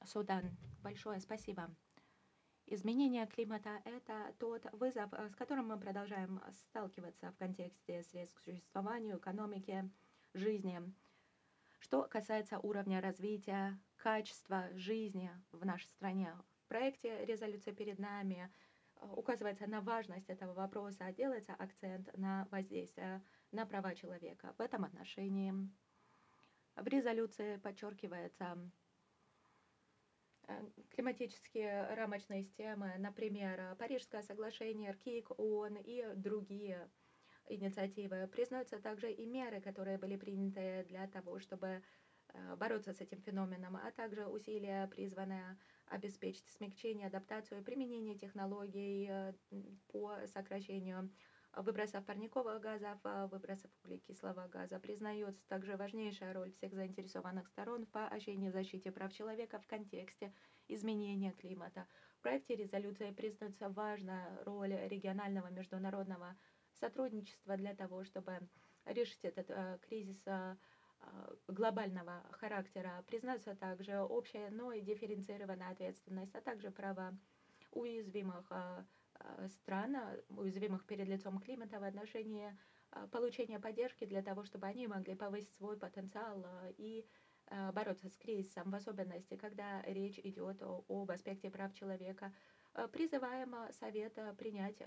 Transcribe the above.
Судан. Большое спасибо. Изменение климата — это тот вызов, с которым мы продолжаем сталкиваться в контексте средств к существованию, экономики, жизни. Что касается уровня развития, качества жизни в нашей стране, в проекте резолюции перед нами указывается на важность этого вопроса, делается акцент на воздействие на права человека. В этом отношении в резолюции подчеркивается климатические рамочные системы, например, Парижское соглашение, РКИК, ООН и другие инициативы. Признаются также и меры, которые были приняты для того, чтобы бороться с этим феноменом, а также усилия, призванные обеспечить смягчение, адаптацию, применение технологий по сокращению выбросов парниковых газов, выбросов углекислого газа. Признается также важнейшая роль всех заинтересованных сторон в поощрении и защите прав человека в контексте изменения климата. В проекте резолюции признается важная роль регионального международного сотрудничества для того, чтобы решить этот кризис глобального характера. Признается также общая, но и дифференцированная ответственность, а также права уязвимых стран, уязвимых перед лицом климата в отношении получения поддержки для того, чтобы они могли повысить свой потенциал и бороться с кризисом, в особенности, когда речь идет об аспекте прав человека. Призываем Совет принять